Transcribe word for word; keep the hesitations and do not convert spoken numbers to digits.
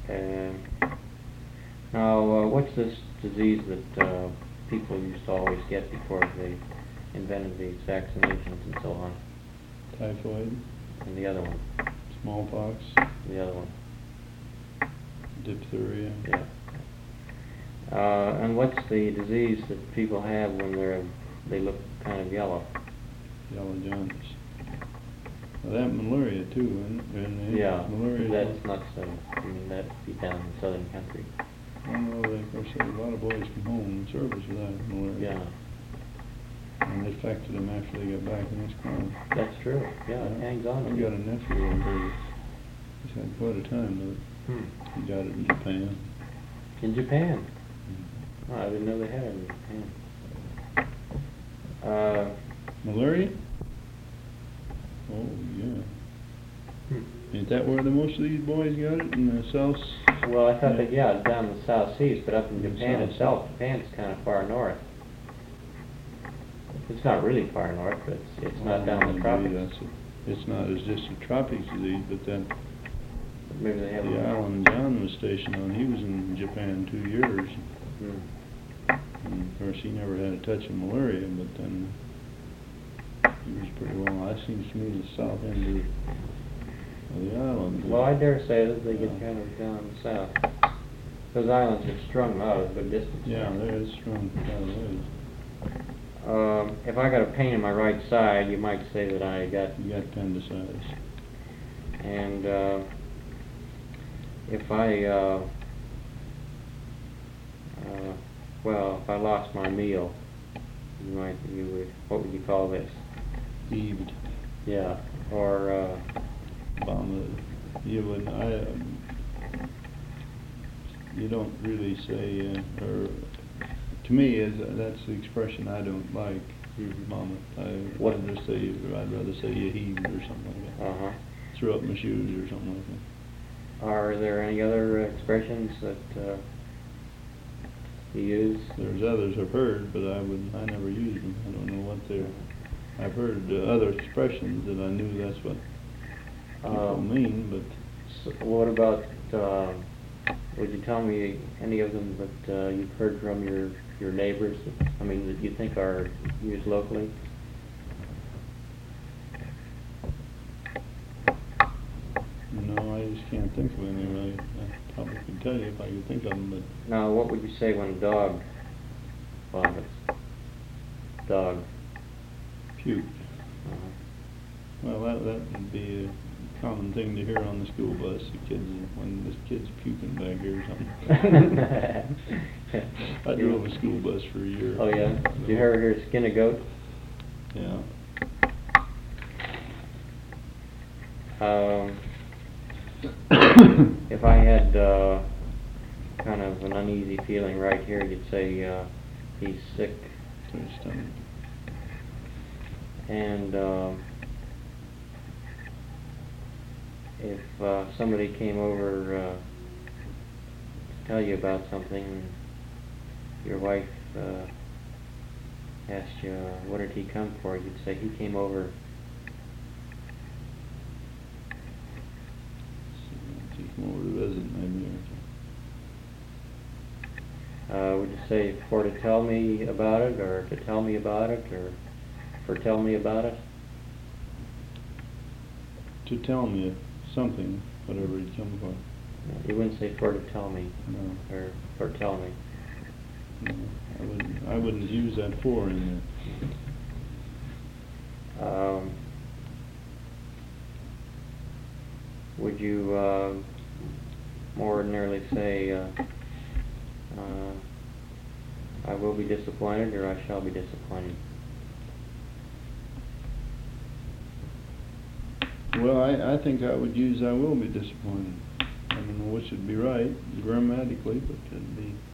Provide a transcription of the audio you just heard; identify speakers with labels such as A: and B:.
A: And now, uh, what's this disease that uh, people used to always get before they invented these vaccinations and so on?
B: Typhoid.
A: And the other one?
B: Smallpox.
A: The other one?
B: Diphtheria.
A: Yeah. Uh, and what's the disease that people have when they're they look kind of yellow?
B: Yellow jaundice. Well, that malaria too, isn't it? Isn't it?
A: Yeah,
B: malaria.
A: that's not so. I mean, that'd be down in the southern country.
B: I know that, of course, a lot of boys come home in service with that malaria.
A: Yeah.
B: And it affected them after they got back in this climate.
A: That's true. Yeah,
B: yeah.
A: It hangs on.
B: I've got a nephew over here. He's had quite a time with it.
A: Hmm.
B: He got it in Japan.
A: In Japan?
B: Mm-hmm.
A: Oh, I didn't know they had it in Japan. Uh,
B: malaria? Oh, yeah.
A: Hmm.
B: Ain't that where the most of these boys got it, in the south?
A: Well, I thought
B: yeah.
A: that, yeah, down in the South Seas, but up in
B: In
A: Japan
B: South
A: itself, Japan's kind of far north. It's not really far north, but it's, it's not down in the tropics.
B: That's a, it's not, it's just a tropics disease, but then
A: Maybe they have
B: the
A: a
B: island John was stationed on, he was in Japan two years.
A: Hmm.
B: And of course, he never had a touch of malaria, but then he was pretty well. That seems to me the south end of, of the island.
A: Well, I dare say that they get
B: Yeah.
A: kind of down south. Those islands are strung out at a good distance.
B: Yeah, they're strong quite a ways.
A: Um, if I got a pain in my right side, you might say that I got...
B: You got appendicitis.
A: And uh, if I... Uh, uh, well, if I lost my meal, you might... You would... What would you call this?
B: Heaved.
A: Yeah. Or... Uh,
B: Vomit. You would... I... Um, you don't really say... Uh, or... To me, is uh, that's the expression I don't like.
A: mm-hmm.
B: Vomit. I
A: What?
B: rather say I'd rather say you heaved or something like that.
A: Uh-huh.
B: Threw up my shoes or something like that.
A: Are there any other expressions that uh, you use?
B: There's others I've heard, but I would I never use them. I don't know what they're. I've heard uh, other expressions that I knew that's what people
A: Um,
B: mean, but
A: So what about, uh, would you tell me any of them that uh, you've heard from your, your neighbors, that, I mean, that you think are used locally?
B: no, I just can't think of any really. I probably could tell you if I could think of them, but
A: Now, what would you say when a dog vomits? Dog.
B: puke.
A: Uh-huh.
B: Well, that that would be a common thing to hear on the school bus. The kids, when this kid's puking back here or something. I drove a school bus for a year.
A: Oh yeah? Did you ever hear skin a goat?
B: Yeah.
A: Um, if I had uh, kind of an uneasy feeling right here, you'd say uh, he's sick.
B: To his stomach.
A: And um, if uh, somebody came over uh, to tell you about something, your wife uh, asked you, uh, what did he come for? You'd say, he came over.
B: He came over to visit maybe. Or
A: Uh, would you say for to tell me about it, or to tell me about it, or for tell me about it?
B: to tell me something, whatever he'd come for.
A: No, you wouldn't say for to tell me,
B: No,
A: or for tell me.
B: no, I wouldn't. I wouldn't use that for in there.
A: Um, would you uh, more ordinarily say, uh, uh, I will be disappointed, or I shall be disappointed?
B: Well, I, I think I would use I will be disappointed. I don't know which would be right grammatically, but it'd be